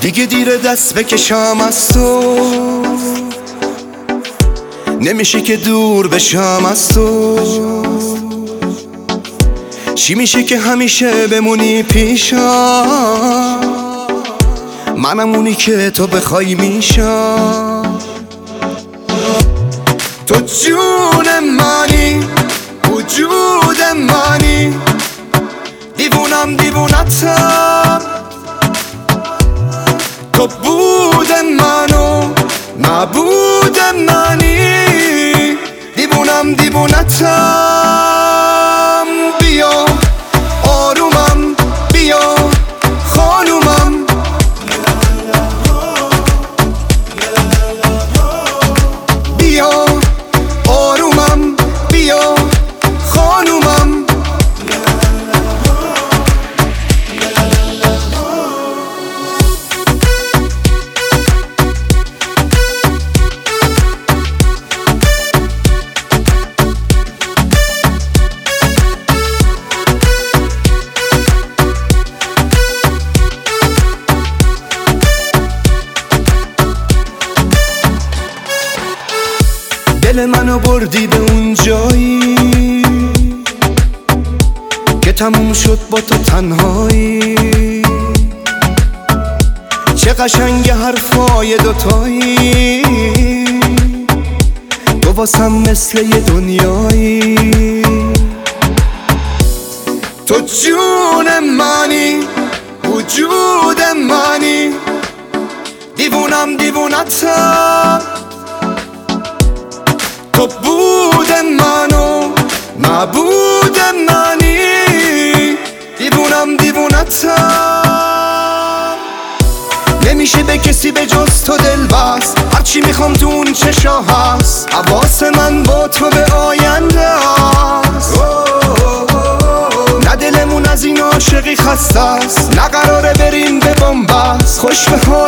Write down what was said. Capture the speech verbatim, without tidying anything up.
دیگه دیره دست بکشم از تو، نمیشه که دور بشم از تو. چی میشه که همیشه بمونی پیشم، منم اونی که تو بخوای میشم. تو جون منی، وجود منی، دیوونم دیوونتم. تو بود منو نبود منی، دیوونم دیوونتم. بیا آرومم، بیا خانومم، بیا آرومم، بیا خانومم. دل منو بردی به اون جایی که تموم شد با تو تنهایی. چه قشنگ حرفای دوتایی، تو واسم مثل یه دنیایی. تو جون منی، وجود منی، دیوونم دیوونتم. تو بود منو نبود منی، دیوونم دیوونتم. نمیشه به کسی به جز تو دل بست، هرچی میخوام تو اون چشا هست. حواس من با تو به آینده هست، نه دلمون از این عاشقی خسته است، نه قراره بریم به بنبست. خوش به حال